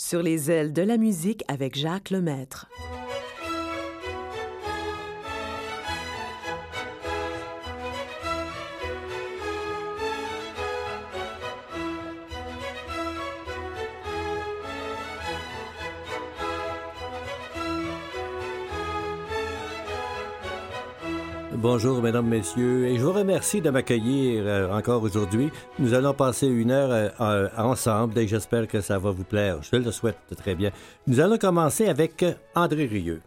Sur les ailes de la musique avec Jacques Lemaître. Bonjour, mesdames, messieurs, et je vous remercie de m'accueillir encore aujourd'hui. Nous allons passer une heure ensemble et j'espère que ça va vous plaire. Je le souhaite très bien. Nous allons commencer avec André Rieu.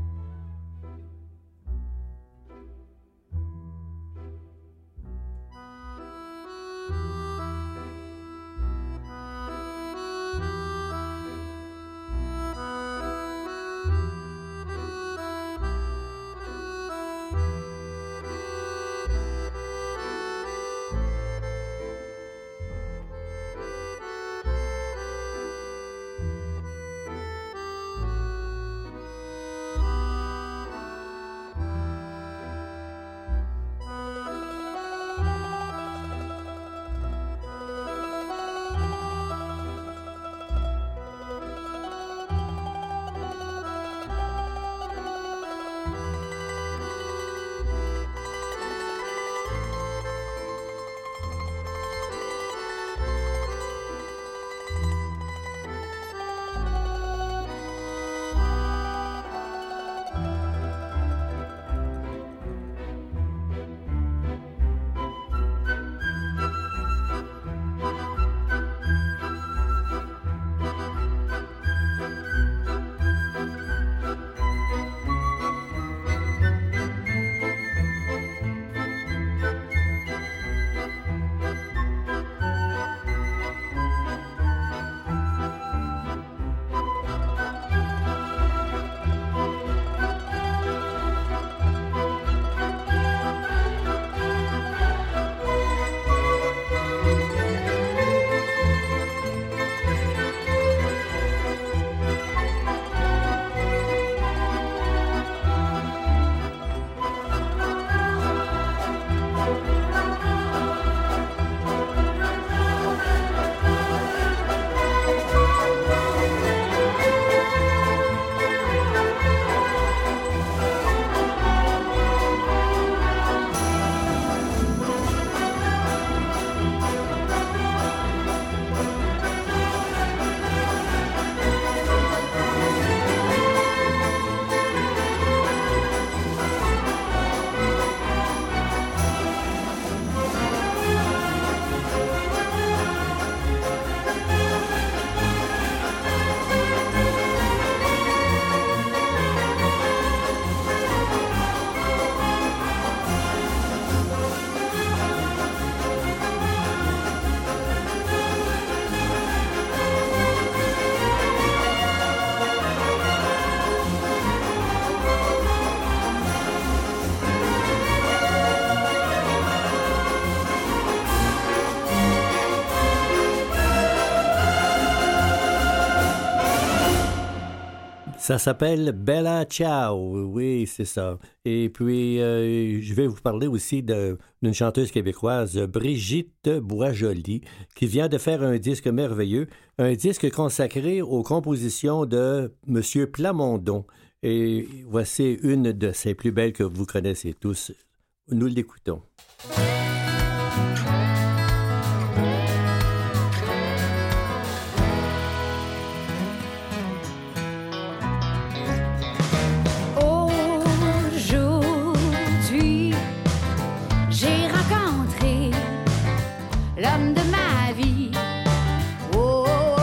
Ça s'appelle Bella Ciao, oui, c'est ça. Et puis, je vais vous parler aussi d'une chanteuse québécoise, Brigitte Boisjoli, qui vient de faire un disque merveilleux, un disque consacré aux compositions de M. Plamondon. Et voici une de ses plus belles que vous connaissez tous. Nous l'écoutons. L'homme de ma vie. Oh,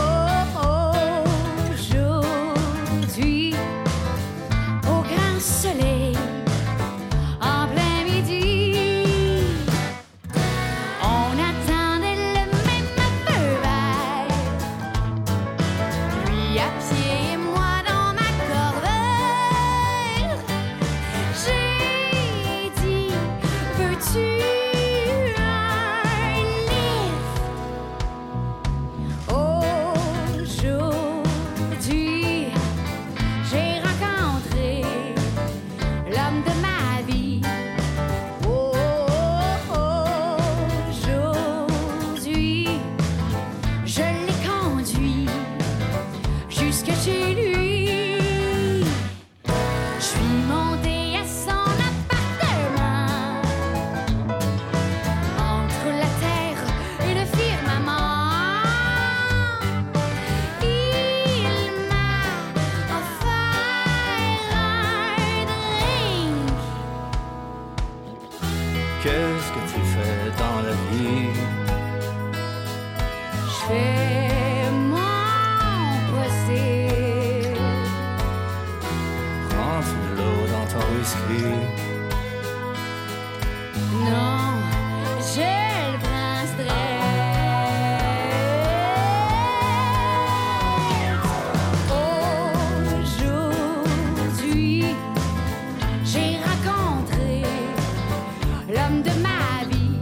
aujourd'hui, au grand soleil, en plein midi, on attendait le même feu vert. Lui à pied et moi dans ma corvette. J'ai dit, veux-tu whisky. Non, j'ai le prince Aujourd'hui, j'ai rencontré l'homme de ma vie.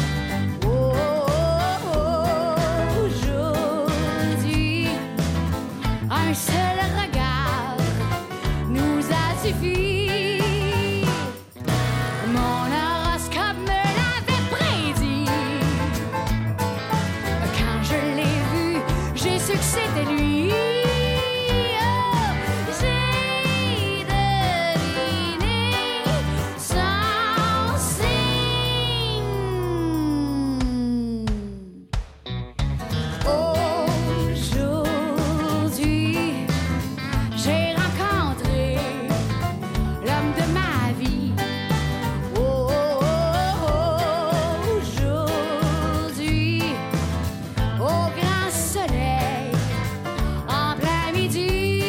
Aujourd'hui, un seul regard nous a suffi. Mon horoscope me l'avait prédit. Quand je l'ai vu, j'ai su que c'était lui. Oh, j'ai deviné son signe. Aujourd'hui, j'ai rencontré l'homme de ma vie. Aujourd'hui, au grand soleil, en plein midi.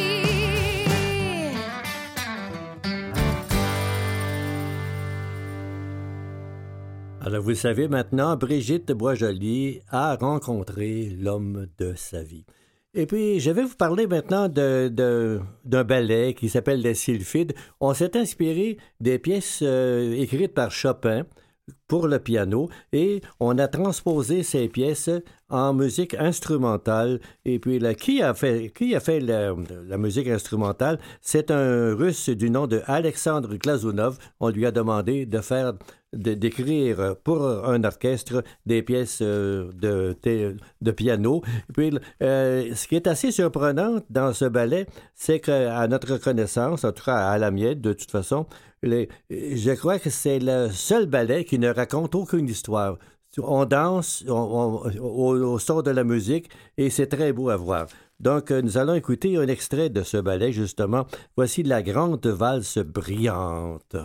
Alors, vous le savez maintenant, Brigitte Boisjoli a rencontré l'homme de sa vie. Et puis, je vais vous parler maintenant d'un ballet qui s'appelle Les Sylphides. On s'est inspiré des pièces écrites par Chopin pour le piano et on a transposé ces pièces en musique instrumentale. Et puis, là, qui a fait la musique instrumentale? C'est un Russe du nom de Alexandre Glazunov. On lui a demandé d'écrire pour un orchestre des pièces de piano. Et puis, ce qui est assez surprenant dans ce ballet, c'est qu'à notre connaissance, en tout cas à la mienne, de toute façon, je crois que c'est le seul ballet qui ne raconte aucune histoire. On danse au son de la musique et c'est très beau à voir. Donc, nous allons écouter un extrait de ce ballet, justement. Voici la grande valse brillante.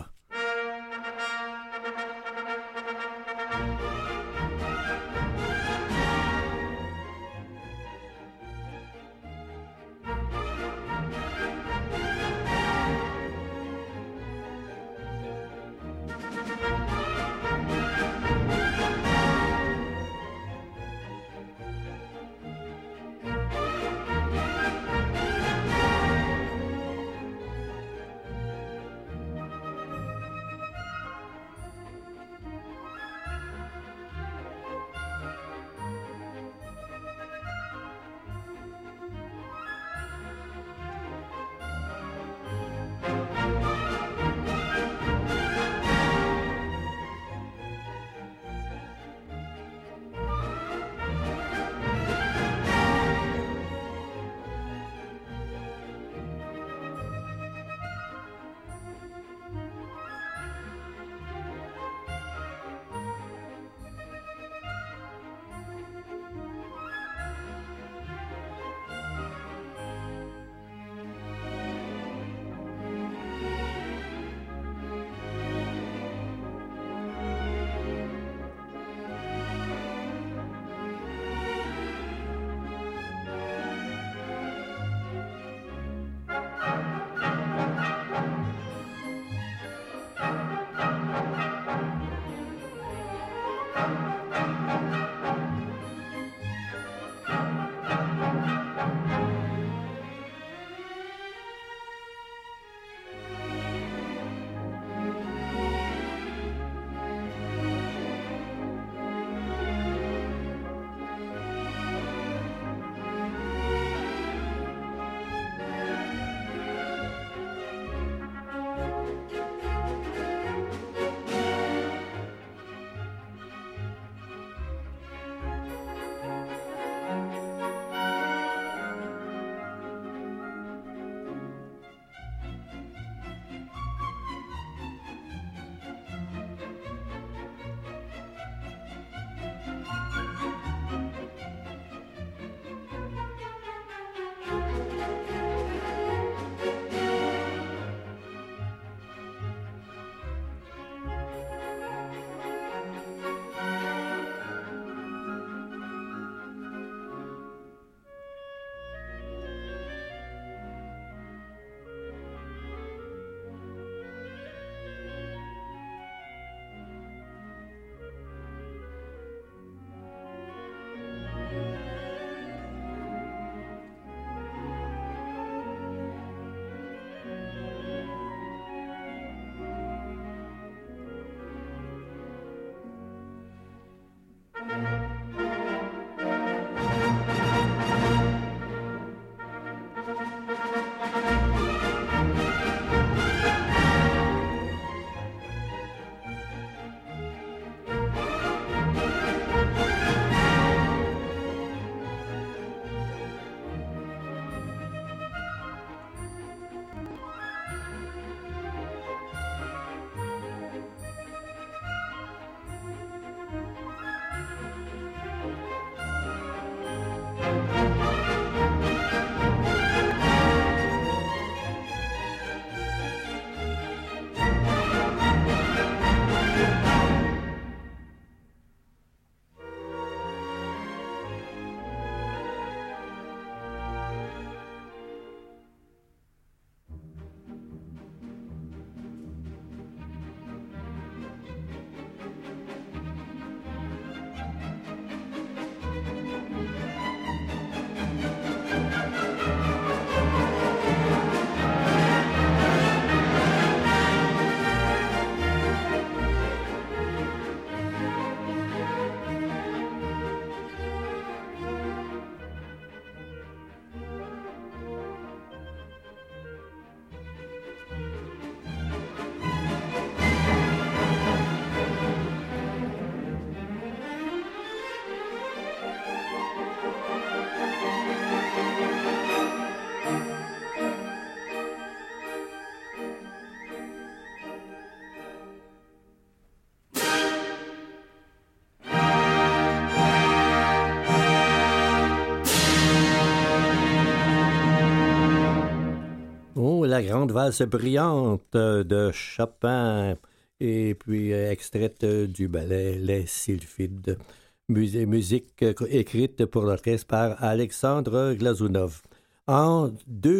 La grande valse brillante de Chopin, et puis extraite du ballet Les Sylphides, musique écrite pour l'orchestre par Alexandre Glazunov. En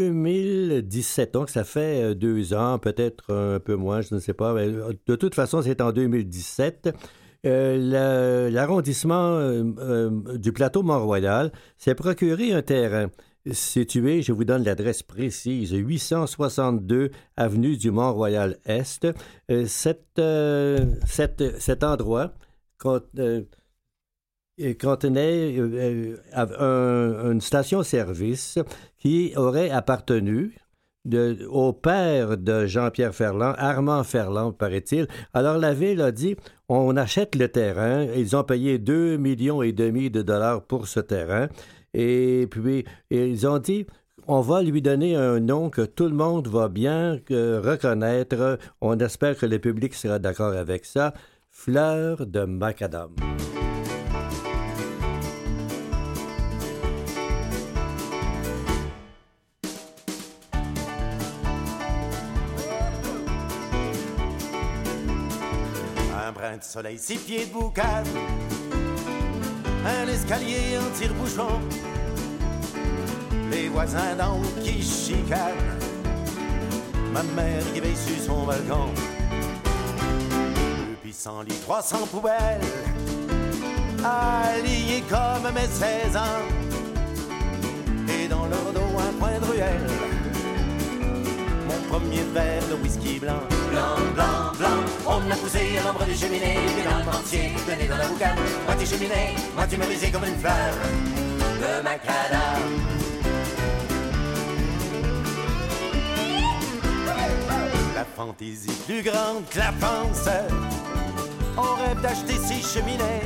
2017, donc ça fait 2 ans, peut-être un peu moins, je ne sais pas, mais de toute façon c'est en 2017, l'arrondissement du plateau Mont-Royal s'est procuré un terrain situé, je vous donne l'adresse précise, 862 avenue du Mont-Royal-Est. Cet endroit contenait une station-service qui aurait appartenu au père de Jean-Pierre Ferland, Armand Ferland, paraît-il. Alors la ville a dit, on achète le terrain. Ils ont payé 2,5 millions de dollars pour ce terrain. Et puis, ils ont dit, on va lui donner un nom que tout le monde va bien reconnaître. On espère que le public sera d'accord avec ça. Fleur de macadam. Un brin de soleil, 6 pieds de boucane, un escalier en tire-bouchon, les voisins d'en haut qui chicanent, ma mère qui veille sur son balcon, 200 lits, 300 poubelles, alignées comme mes 16 ans, et dans leur dos un coin de ruelle, mon premier verre de whisky blanc. Blanc, blanc, blanc, on l'a poussé à l'ombre des cheminées, et dans le entier, donné dans la boucane, moitié cheminée, moitié mérisée comme une fleur de macadam. La fantaisie plus grande que la pensée, on rêve d'acheter 6 cheminées,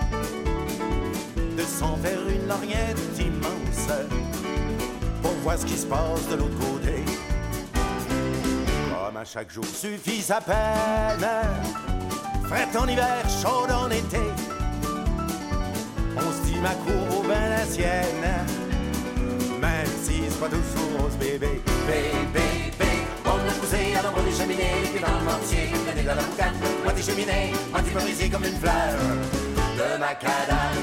de s'en faire une lorgnette immense, pour voir ce qui se passe de l'autre côté. Comme à chaque jour suffit sa peine, frette en hiver, chaude en été, on se dit ma cour vaut bien la sienne, même si c'est pas toujours rose bébé. Bébé, on l'a poussé à l'ombre des cheminées, puis dans le mortier, donné dans la boucane, moitié cheminée, moitié brisée comme une fleur de macadam.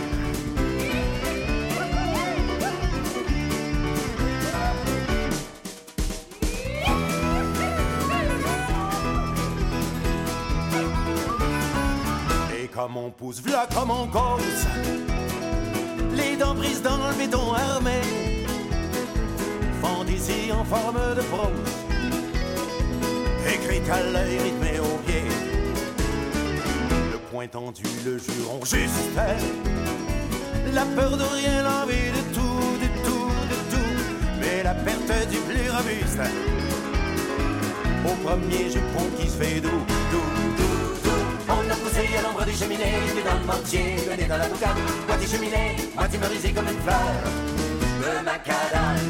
Comme on pousse, v'là comme on cause, les dents prises dans le béton armé, fantaisie en forme de prose, écrite à l'œil, rythmée au pied, le poing tendu, le juron juste, la peur de rien, l'envie de tout, de tout, de tout, et la perte du plus robuste. Au premier jupon qui se fait doux, on a poussé à l'ombre des cheminées, les dans le mortier, le nez dans la boucane, moitié cheminée, moitié merisée comme une fleur de macadam.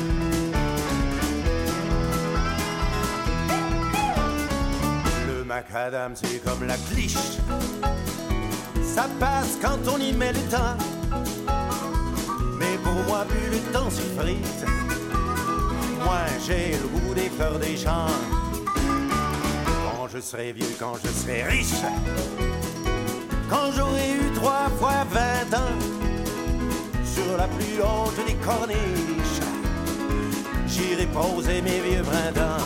Le macadam c'est comme la cliche, ça passe quand on y met le temps. Mais pour moi plus le temps s'effrite, moins j'ai le goût des fleurs des champs. Quand je serai vieux, quand je serai riche, quand j'aurai eu 3 fois 20 ans, sur la plus haute des corniches, j'irai poser mes vieux printemps.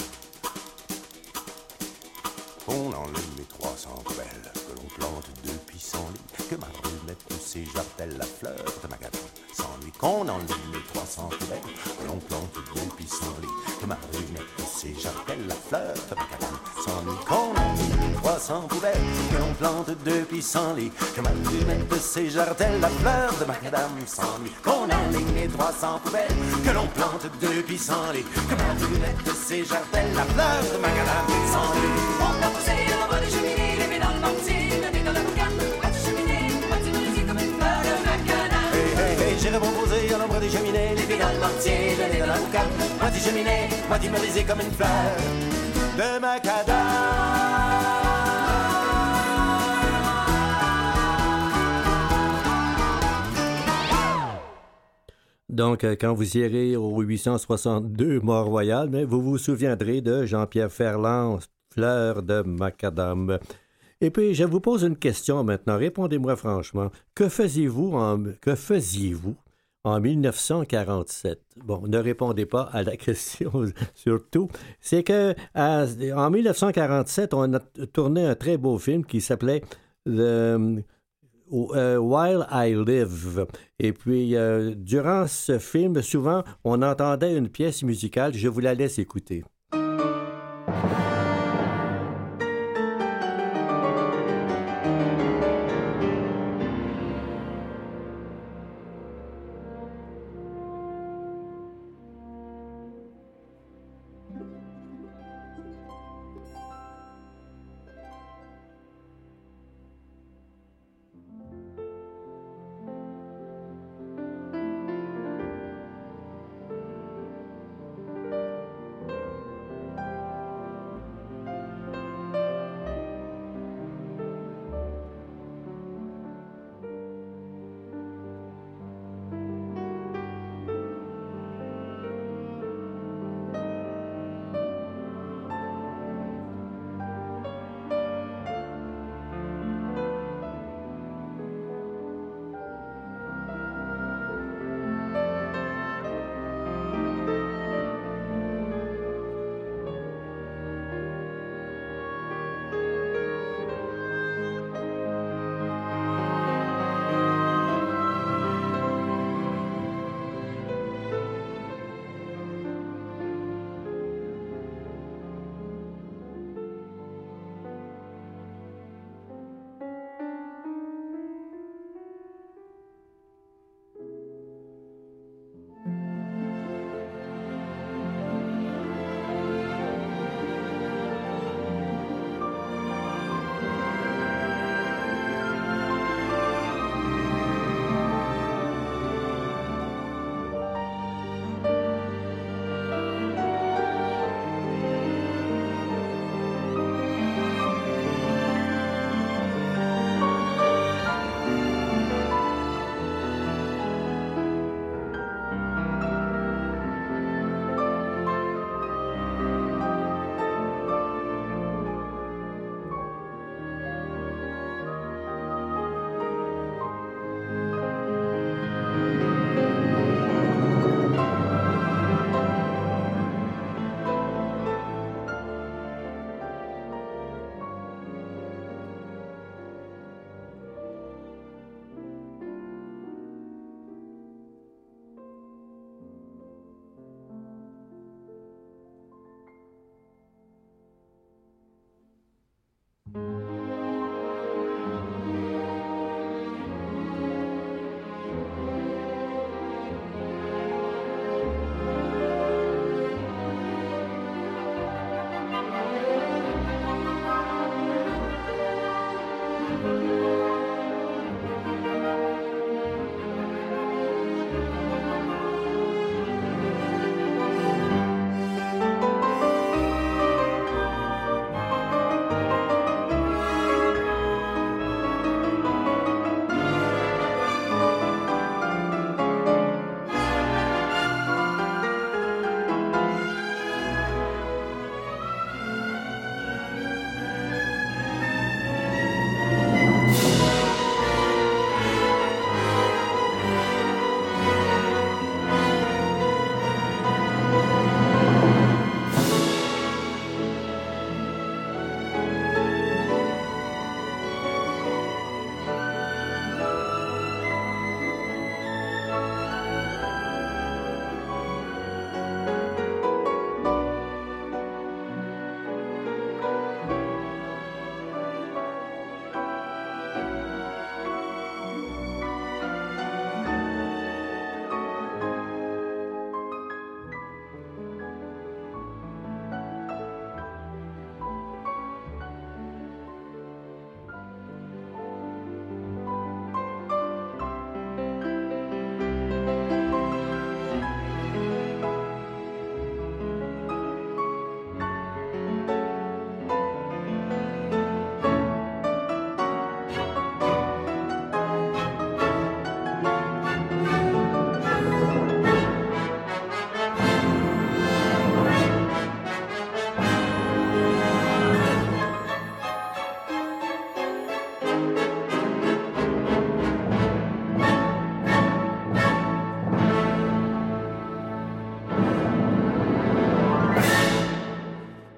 On enlève les 300 poubelles que l'on plante deux pissenlits, que ma rue mette tous ses jartelles la fleur de macadam sans lui. Qu'on enlève les 300 poubelles que l'on plante deux pissenlits, que ma rue mette tous ses jartelles la fleur de macadam sans lui. Qu'on enlève les 300 poubelles que l'on plante deux pissenlits, que ma rue mette tous ses jartelles la fleur de macadam sans lui. Qu'on enlève les 300 poubelles que l'on plante deux pissenlits, que ma rue mette tous ses jartelles la fleur de macadam sans lui. On a poussé à l'ombre des cheminées, les pieds dans le mortier, le nez dans la boucane, moitié cheminée, moitié merisée comme une fleur de macadam. Hey, hey, hey, j'irai reposer à l'ombre des cheminées, les pieds dans le mortier, le nez dans la boucane, moitié cheminée, moitié merisée comme une fleur de macadam. Donc, quand vous irez au 862 Mont-Royal, mais vous vous souviendrez de Jean-Pierre Ferland, Fleur de macadam. Et puis, je vous pose une question maintenant. Répondez-moi franchement. Que faisiez-vous en 1947? Bon, ne répondez pas à la question surtout. C'est que en 1947, on a tourné un très beau film qui s'appelait While I Live. Et puis, durant ce film, souvent, on entendait une pièce musicale. Je vous la laisse écouter.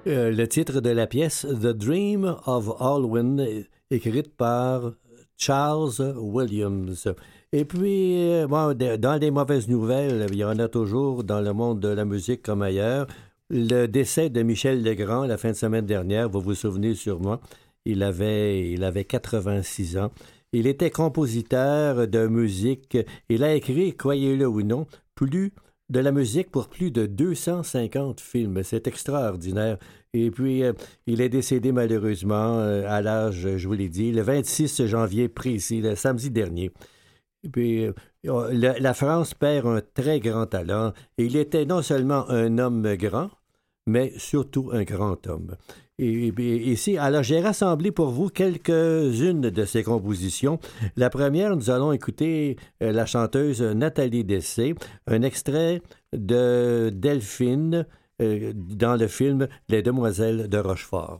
Le titre de la pièce, The Dream of Alwyn, écrite par Charles Williams. Et puis, bon, dans les mauvaises nouvelles, il y en a toujours dans le monde de la musique comme ailleurs. Le décès de Michel Legrand la fin de semaine dernière, vous vous souvenez sûrement, il avait 86 ans. Il était compositeur de musique. Il a écrit, croyez-le ou non, de la musique pour plus de 250 films. C'est extraordinaire. Et puis, il est décédé malheureusement à l'âge, je vous l'ai dit, le 26 janvier précis, le samedi dernier. Et puis, la France perd un très grand talent. Et il était non seulement un homme grand, mais surtout un grand homme. Et ici, alors j'ai rassemblé pour vous quelques-unes de ses compositions. La première, nous allons écouter la chanteuse Nathalie Dessay, un extrait de Delphine dans le film Les Demoiselles de Rochefort.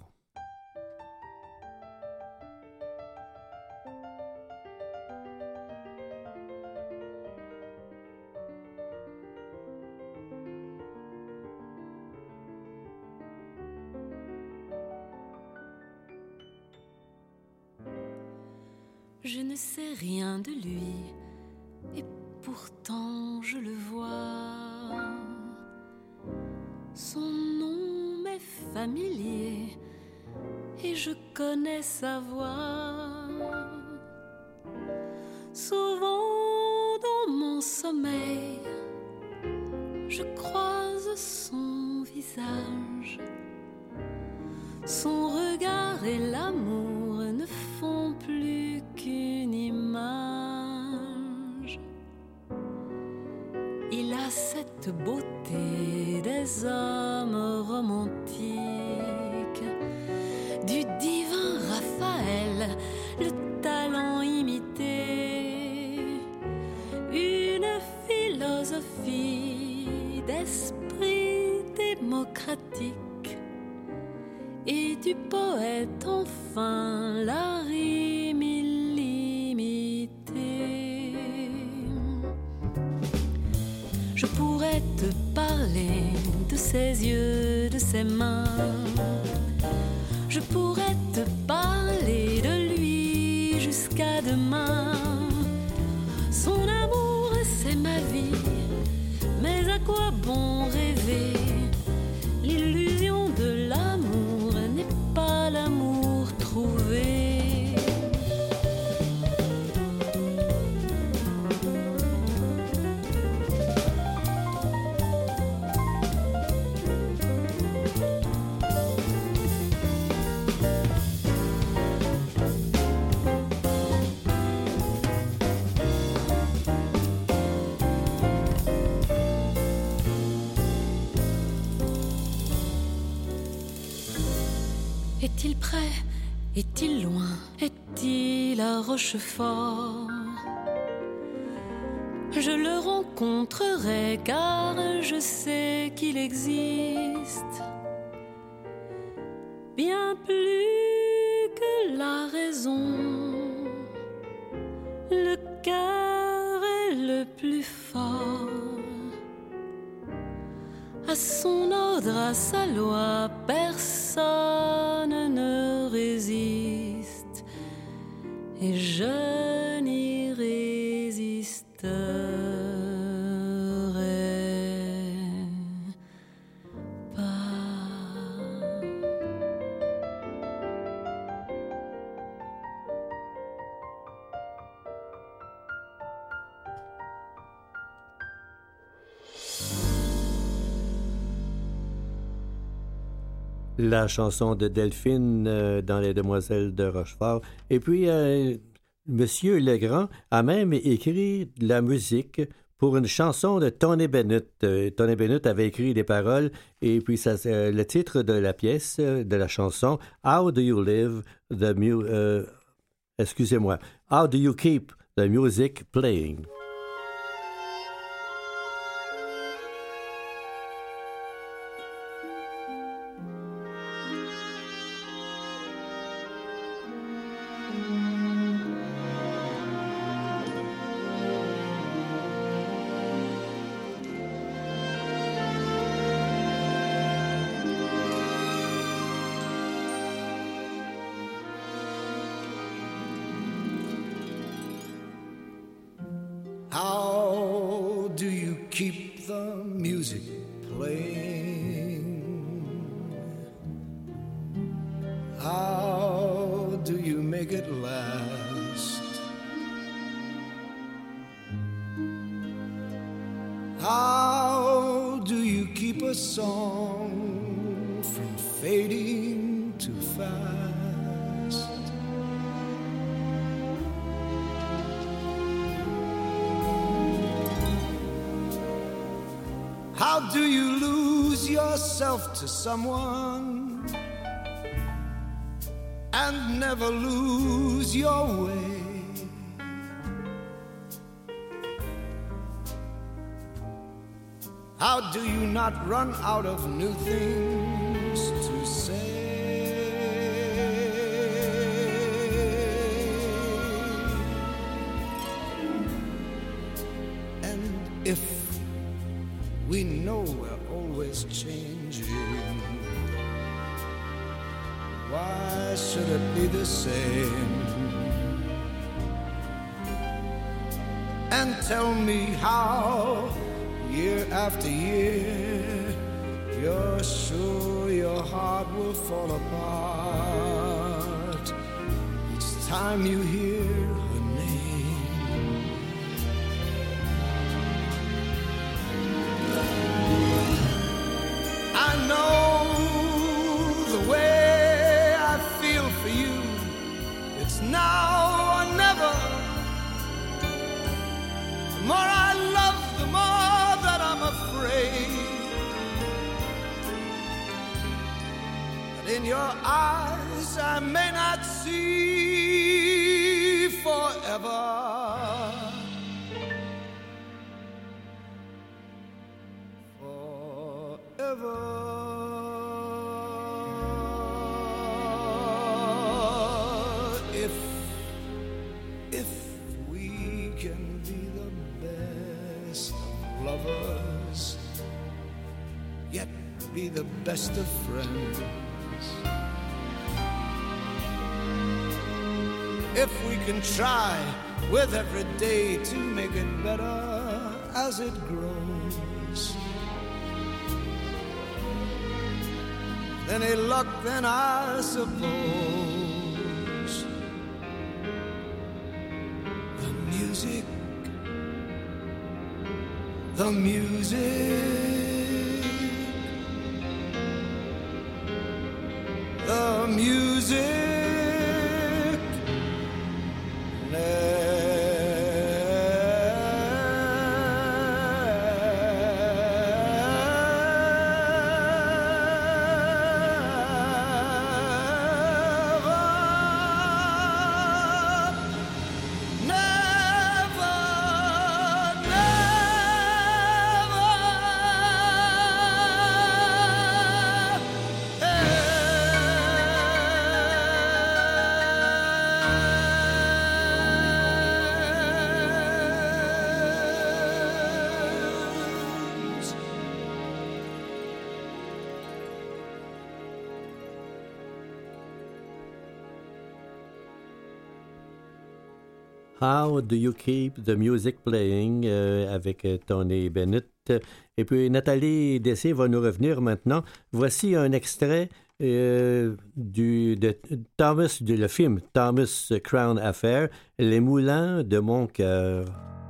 Je ne sais rien de lui, et pourtant je le vois. Son nom m'est familier, et je connais sa voix. Souvent dans mon sommeil, je croise son visage. Son regard et l'amour ne font plus qu'une image. Il a cette beauté des hommes romantiques, du divin Raphaël, le talent imité, une philosophie d'esprit démocratique. Et du poète enfin la rime illimitée. Je pourrais te parler de ses yeux, de ses mains. Je pourrais te parler de lui jusqu'à demain. Son amour, c'est ma vie, mais à quoi bon rêver? L'illusion de l'amour n'est pas l'amour trouvé. Est-il près? Est-il loin? Est-il à Rochefort? Je le rencontrerai car je sais qu'il existe bien plus que la raison. Le cœur est le plus fort. À son ordre, à sa loi, personne ne résiste, et je n'y résisterai pas. La chanson de Delphine dans Les Demoiselles de Rochefort. Et puis, Monsieur Legrand a même écrit de la musique pour une chanson de Tony Bennett. Tony Bennett avait écrit des paroles et puis le titre de la pièce, de la chanson, How do you live excusez-moi, How do you keep the music playing? keep the music playing? How do you make it last? How do you keep a song from fading too fast? How do you lose yourself to someone and never lose your way? How do you not run out of new things to say? And if we know we're always changing, why should it be the same? And tell me how, year after year, you're sure your heart will fall apart each time you hear her name. I know the way I feel for you, it's now or never. The more I love, the more that I'm afraid that in your eyes I may not see forever. Forever. If we can be the best of lovers, yet be the best of friends. If we can try with every day to make it better as it grows, any luck then I suppose. The music, the music, the music How Do You Keep the Music Playing avec Tony Bennett. Et puis Nathalie Dessay va nous revenir maintenant. Voici un extrait de Thomas, le film Thomas Crown Affair, Les Moulins de mon cœur.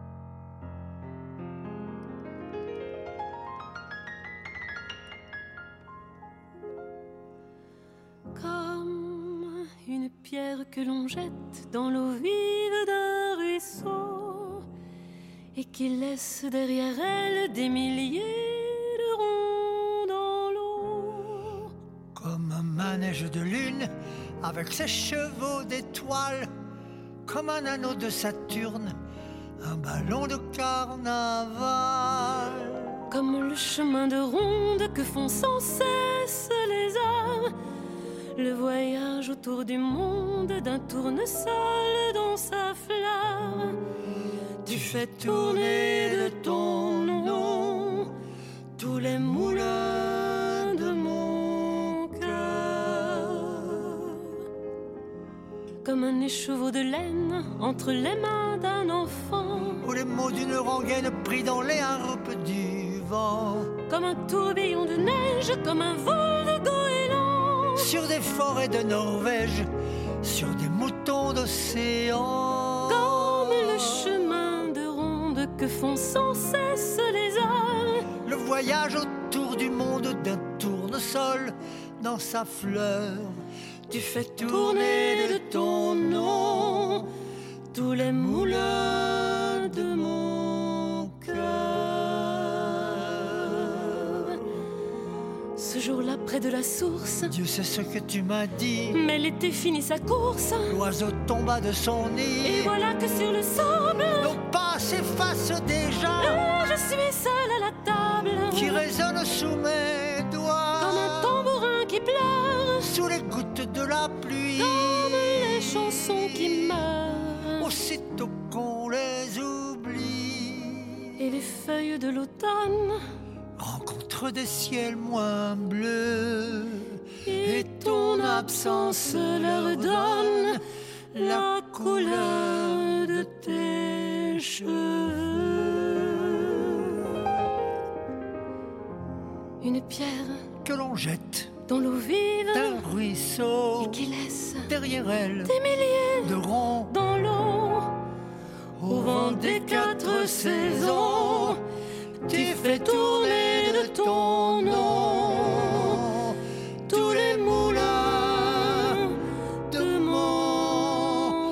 Comme une pierre que l'on jette dans l'eau vive d'un ruisseau et qui laisse derrière elle des milliers de ronds dans l'eau. Comme un manège de lune avec ses chevaux d'étoiles, comme un anneau de Saturne, un ballon de carnaval. Comme le chemin de ronde que font sans cesse les hommes, le voyage autour du monde d'un tournesol dans sa flamme. Tu fais tourner de ton nom tous les moulins de mon cœur. comme un écheveau de laine entre les mains d'un enfant, Ou les mots d'une rengaine pris dans les harpes du vent, comme un tourbillon de neige, comme un vol de goéland, sur des forêts de Norvège, sur des moutons d'océan, comme le chemin de ronde que font sans cesse les âmes, le voyage autour du monde d'un tournesol dans sa fleur. Tu fais tourner de ton nom tous les moulins de mon cœur. Ce jour-là, près de la source, Dieu sait ce que tu m'as dit. mais l'été finit sa course, L'oiseau tomba de son et nid. voilà que sur le sable, Nos pas s'effacent déjà, je suis seule à la table, qui résonne sous mes doigts, comme un tambourin qui pleure, sous les gouttes de la pluie, comme les chansons qui meurent, aussitôt qu'on les oublie. et les feuilles de l'automne, Rencontre des ciels moins bleus, et ton absence leur donne la couleur de tes cheveux. Une pierre que l'on jette dans l'eau vive d'un ruisseau, qui laisse derrière elle des milliers de ronds, dans l'eau, au vent des quatre saisons, tu fais tourner de ton nom tous les moulins de mon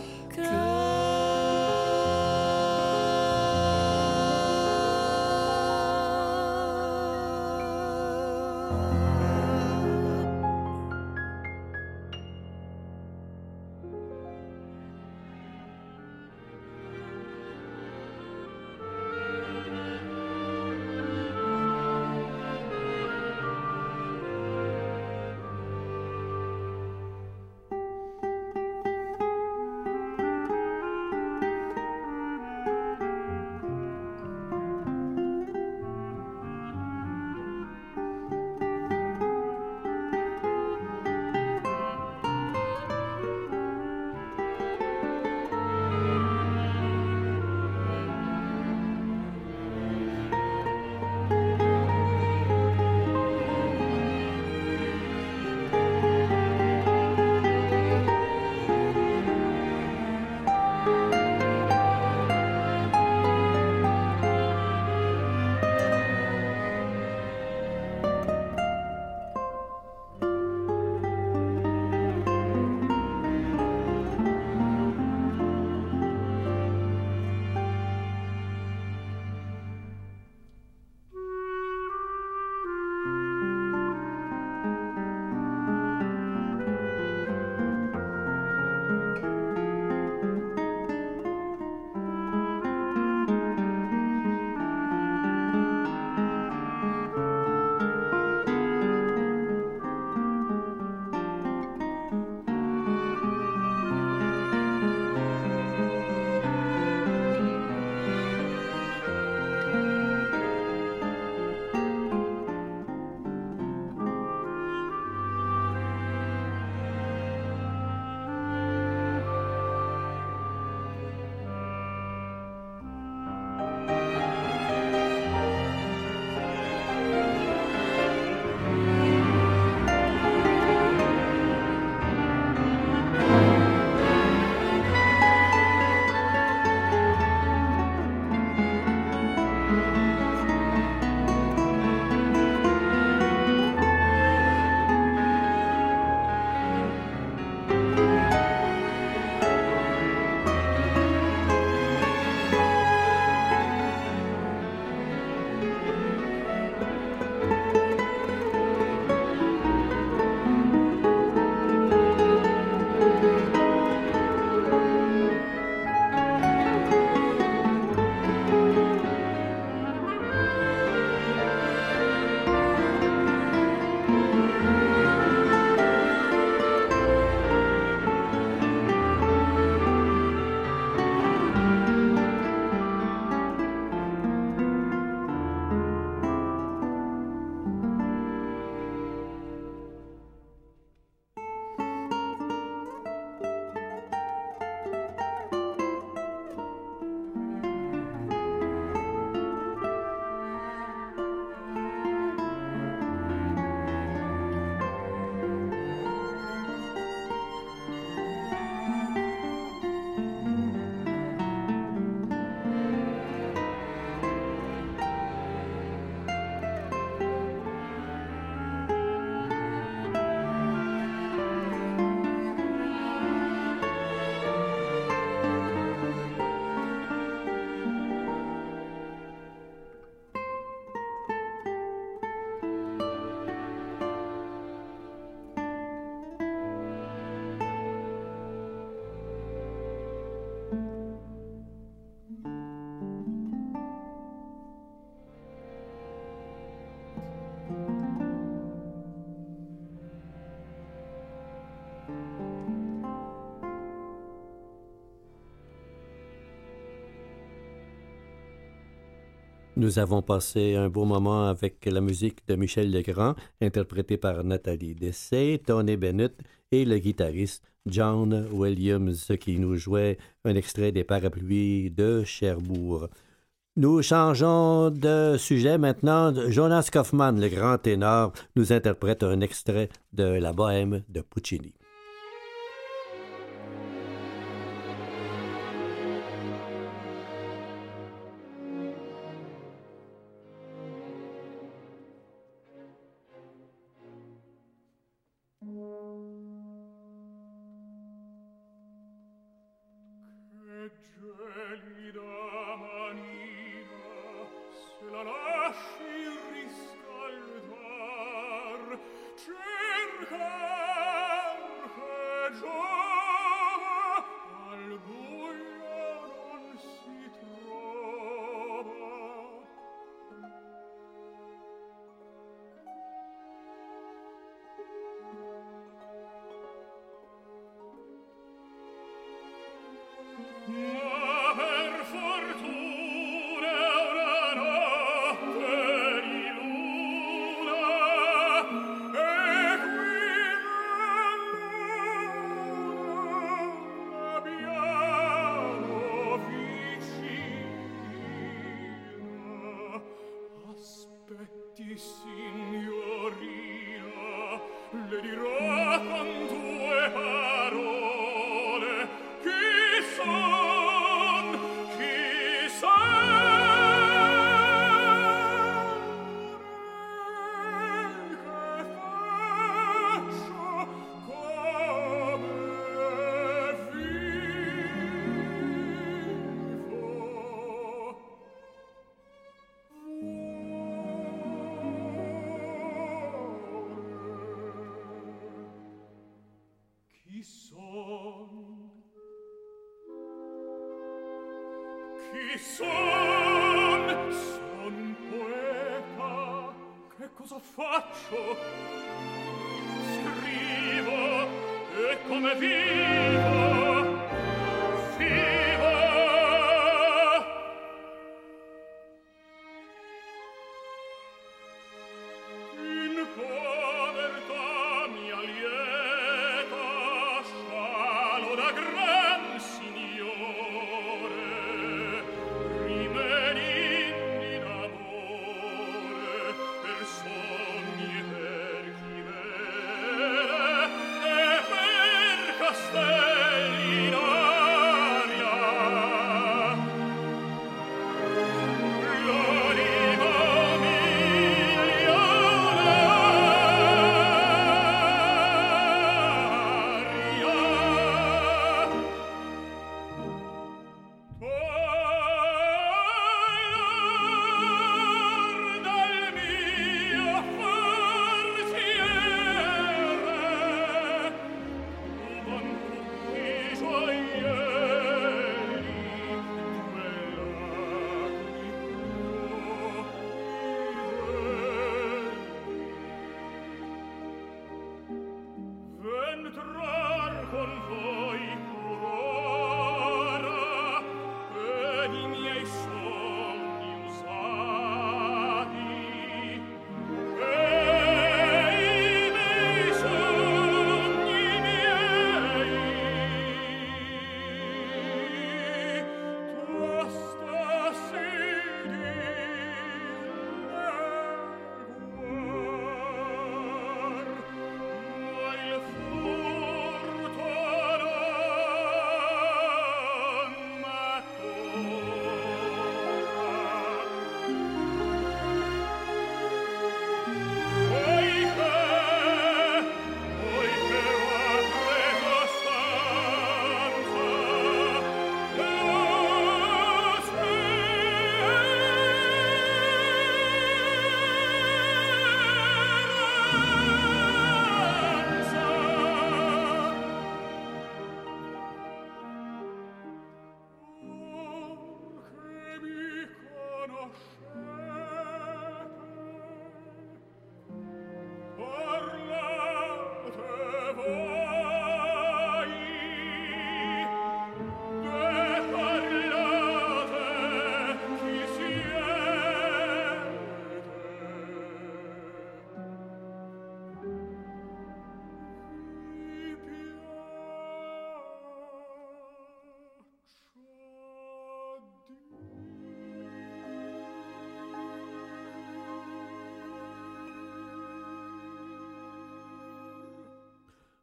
Nous avons passé un beau moment avec la musique de Michel Legrand, interprétée par Nathalie Dessay, Tony Bennett et le guitariste John Williams, qui nous jouait un extrait des Parapluies de Cherbourg. Nous changeons de sujet maintenant. Jonas Kaufmann, le grand ténor, nous interprète un extrait de La Bohème de Puccini. Chi son poeta, che cosa faccio? Scrivo, e come vivo, vivo. In povertà mia lieta, scialo da gran signore, rimedi d'amore, per sogni e per chimere, e per castelli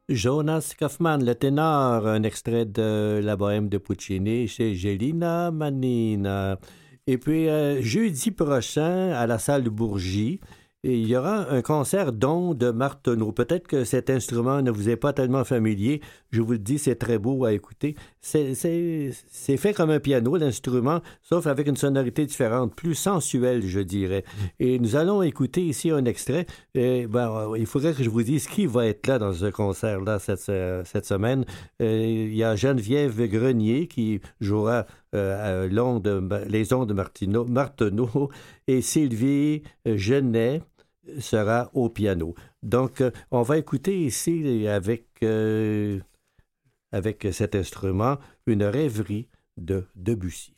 Jonas Kaufmann, le ténor, un extrait de La Bohème de Puccini chez Jelina Manina. Et puis, jeudi prochain, à la salle Bourgie, il y aura un concert d'ondes Marteneau. Peut-être que cet instrument ne vous est pas tellement familier. Je vous le dis, c'est très beau à écouter. C'est fait comme un piano, l'instrument, sauf avec une sonorité différente, plus sensuelle, je dirais. Et nous allons écouter ici un extrait. Et, il faudrait que je vous dise qui va être là dans ce concert-là cette semaine. Il y a Geneviève Grenier qui jouera les ondes de Marteneau et Sylvie Genet sera au piano. Donc, on va écouter ici avec cet instrument une rêverie de Debussy.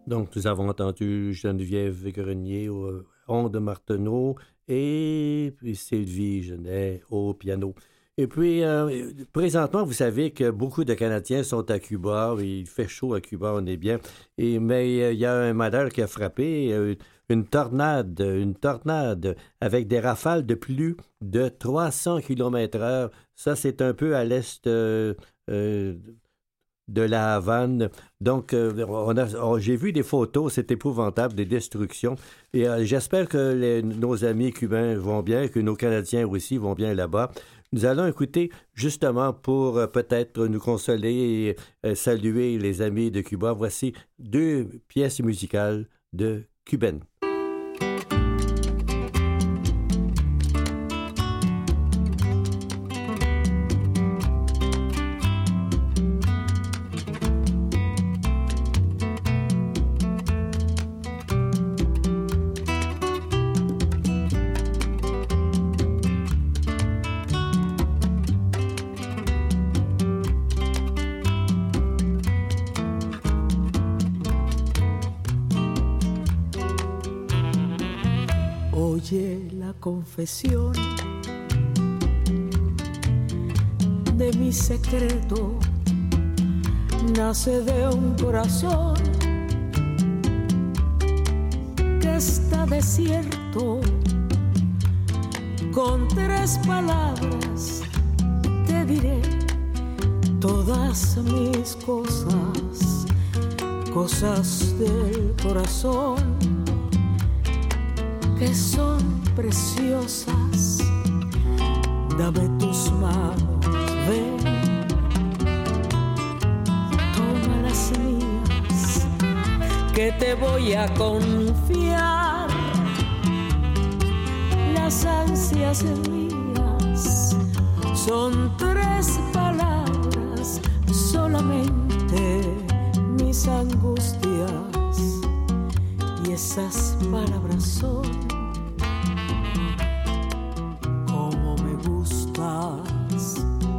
Donc, nous avons entendu Geneviève Grenier au rond de Martineau et puis Sylvie Genet au piano. Et puis, présentement, vous savez que beaucoup de Canadiens sont à Cuba. Il fait chaud à Cuba, on est bien. Mais il y a un malheur qui a frappé, une tornade avec des rafales de plus de 300 km/h. Ça, c'est un peu à l'est de la Havane. Donc, j'ai vu des photos, c'est épouvantable, des destructions. Et j'espère que nos amis cubains vont bien, que nos Canadiens aussi vont bien là-bas. Nous allons écouter, justement, pour peut-être nous consoler et saluer les amis de Cuba. Voici 2 pièces musicales de cubaines. Oye la confesión de mi secreto, nace de un corazón que está desierto. Con 3 palabras te diré todas mis cosas, cosas del corazón que son preciosas. Dame tus manos, ven, toma las mías, que te voy a confiar las ansias mías. Son 3 palabras solamente, mis angustias, y esas palabras son como me gustas.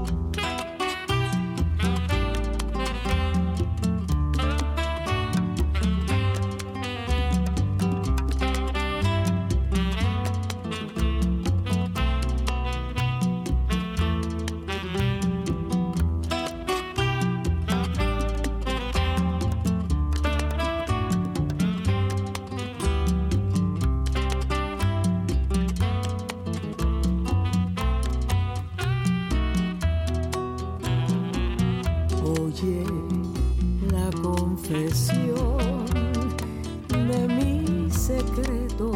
Oye la confesión de mi secreto,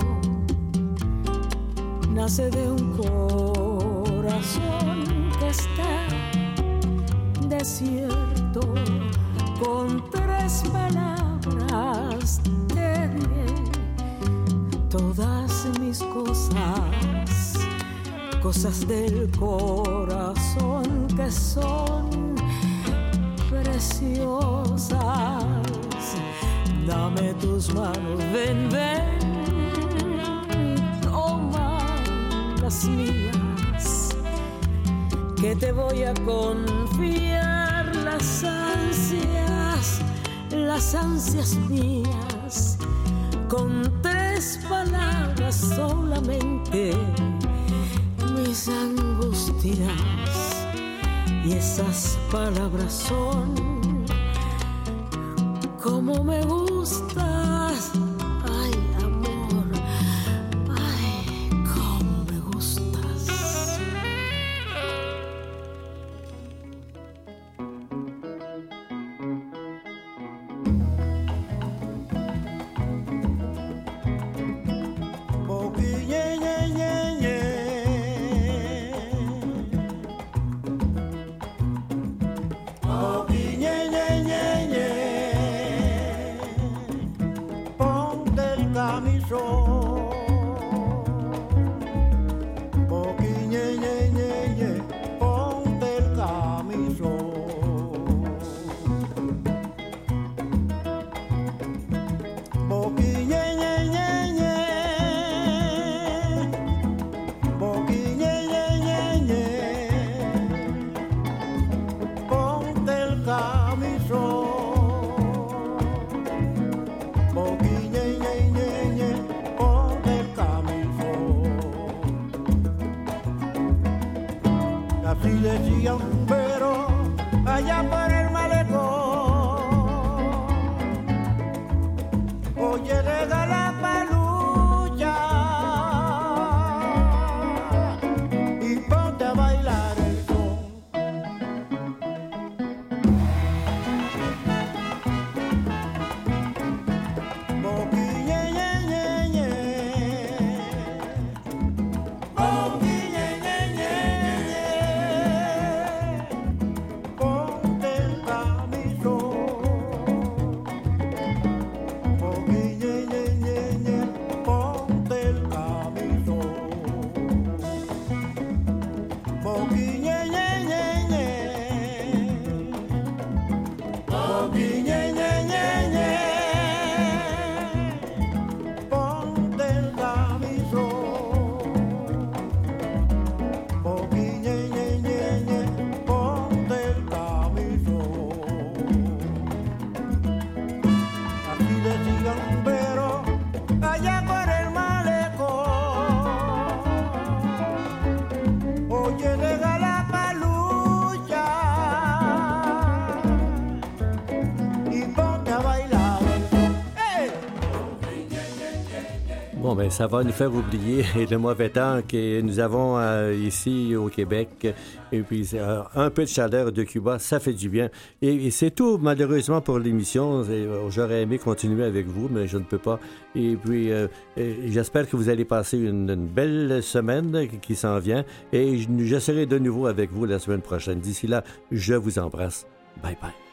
nace de un corazón que está desierto. Con 3 palabras te diré todas mis cosas, cosas del corazón que son preciosas. Dame tus manos, ven, ven, toma las mías, que te voy a confiar las ansias mías. Con 3 palabras solamente, mis angustias, y esas palabras son como me gustas. Ay, amor, ay, cómo me gustas. siga un pero allá por el malecón. Oye, llega la palucha y ponte a bailar el son. Bon, ben, ça va nous faire oublier le mauvais temps que nous avons ici au Québec. Et puis, un peu de chaleur de Cuba, ça fait du bien. Et c'est tout, malheureusement, pour l'émission. J'aurais aimé continuer avec vous, mais je ne peux pas. Et puis, j'espère que vous allez passer une belle semaine qui s'en vient. Et je serai de nouveau avec vous la semaine prochaine. D'ici là, je vous embrasse. Bye bye.